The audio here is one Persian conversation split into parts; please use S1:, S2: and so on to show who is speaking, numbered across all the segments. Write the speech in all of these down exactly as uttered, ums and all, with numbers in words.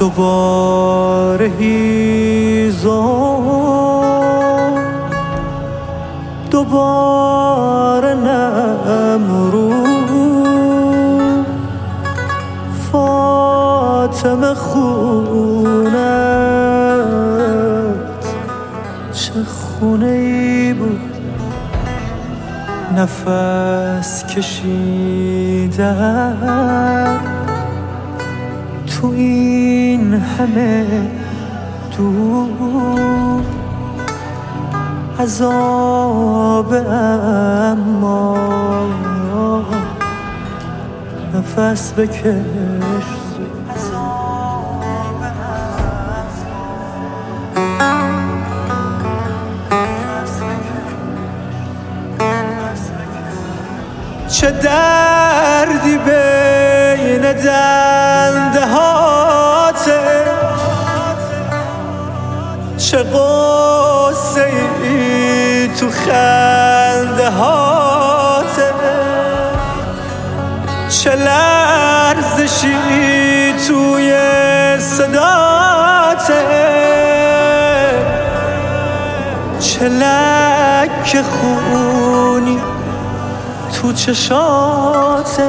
S1: دوباره هیزم دوباره نمرود فاطمه خونت چه خونه ای بود نفس کشیدن تو این همه دور عذاب اما نفس بکش چه دردی بین دنده هاته چه قصه ای تو خنده هاته چه لرزشی توی صداته چه لک خونی تو چشاته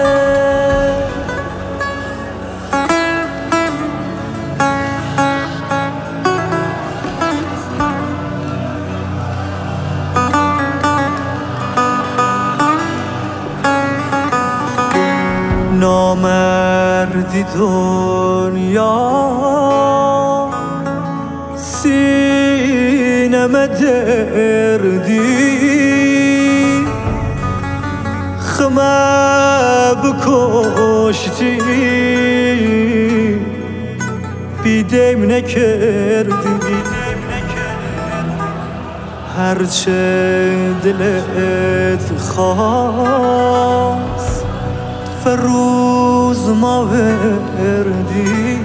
S1: نامردی دنیا سینم دردی خمه بکشتی بیدیم نکردی هرچه دلت خواست فروز ما وردی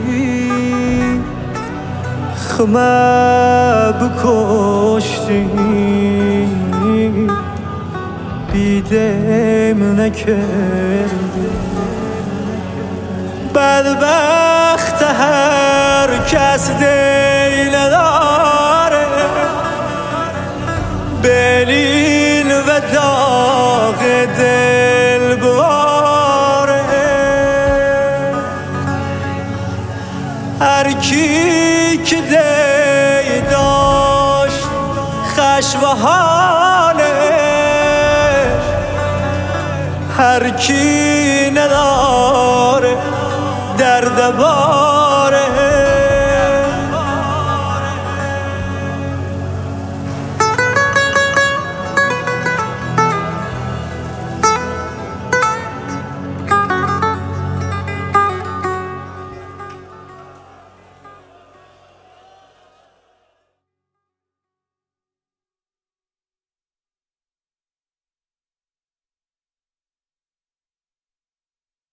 S1: خمه بکشتی بیدیم نکردی بدبخت هر کس دل داره بلین و داغ دل باره هر کی که دی داشت خشم و حاله هر کی نداره درد باره